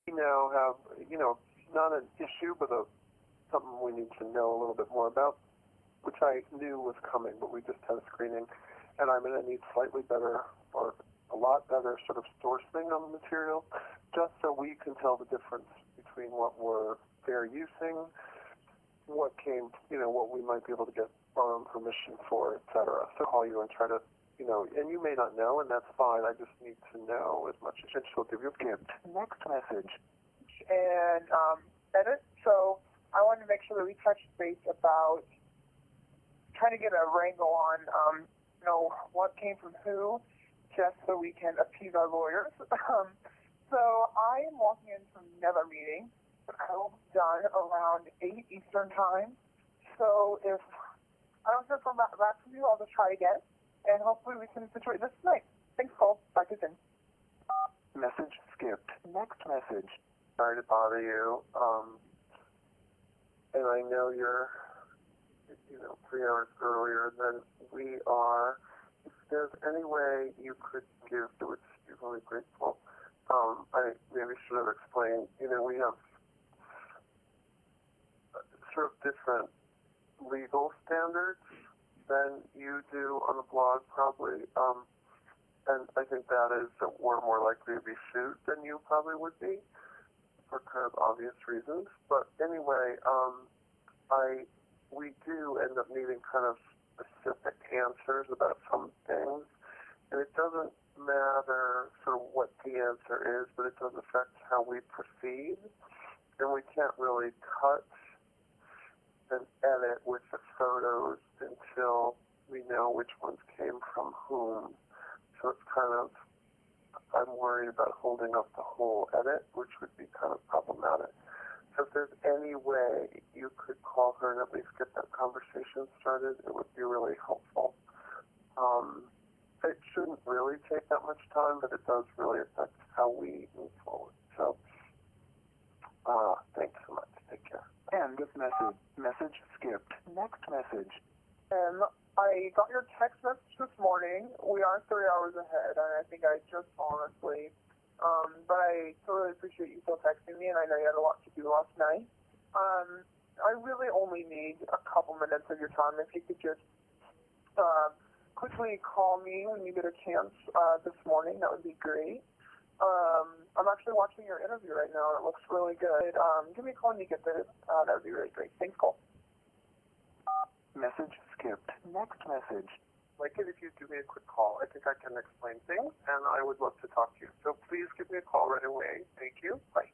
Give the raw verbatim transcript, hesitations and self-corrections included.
we now have, you know, not an issue, but a, something we need to know a little bit more about, which I knew was coming, but we just had a screening, and I'm going to need slightly better, or a lot better sort of sourcing on the material, just so we can tell the difference between what we're fair using, what came, you know, what we might be able to get our own permission for, et cetera. So call you and try to, you know, and you may not know, and that's fine. I just need to know as much as she'll give you a gift. Next message. And um, edit. So I wanted to make sure that we touched base about trying to get a wrangle on, um, you know, what came from who, just so we can appease our lawyers. um, so I am walking in from another meeting. I will be done around eight Eastern time. So if I don't hear from back from you, I'll just try again, and hopefully we can situate this tonight. Thanks, Cole. Back to you soon. Message skipped. Next message. Sorry to bother you. Um, and I know you're, you know, three hours earlier than we are. If there's any way you could give, it would be really grateful. Um, I maybe should have explained, you know, we have sort of different legal standards than you do on the blog, probably. Um, and I think that is that we're more likely to be sued than you probably would be, for kind of obvious reasons. But anyway, um, I we do end up needing kind of specific answers about some things, and it doesn't matter sort of what the answer is, but it does affect how we proceed, and we can't really touch and edit with the photos until we know which ones came from whom. So it's kind of, I'm worried about holding up the whole edit, which would be kind of problematic. So if there's any way you could call her and at least get that conversation started, it would be really helpful. Um, it shouldn't really take that much time, but it does really affect how we move forward. So, uh, thanks so much. Take care. And this message, message skipped. Next message. Um, I got your text message this morning. We are three hours ahead, and I think I just honestly, um, but I totally appreciate you still texting me, and I know you had a lot to do last night. Um, I really only need a couple minutes of your time. If you could just uh, quickly call me when you get a chance uh, this morning, that would be great. Um, I'm actually watching your interview right now, and it looks really good. Um, give me a call when you get there. Uh, that would be really great. Thanks, Cole. Message skipped. Next message. Like it if you give me a quick call. I think I can explain things, and I would love to talk to you. So please give me a call right away. Thank you. Bye.